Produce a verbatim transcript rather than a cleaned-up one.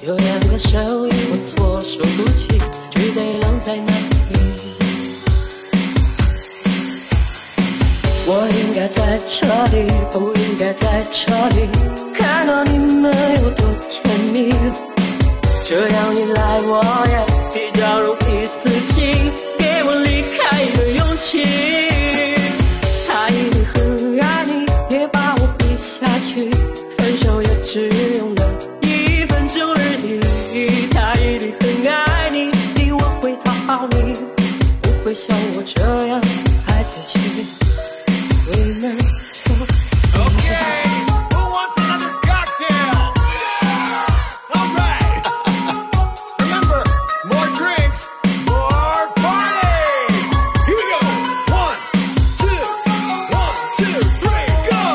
有两个手印，我措手不及，只得愣在那里。我应该在这里，不应该在这里，看到你们有多甜蜜。这样一来，我也比较容易死心，给我离开的勇气。他一定很爱你，也把我比下去，分手也只用了一分钟而已。他一定很爱你，比我会讨好你，不会像我这样爱自己。为难。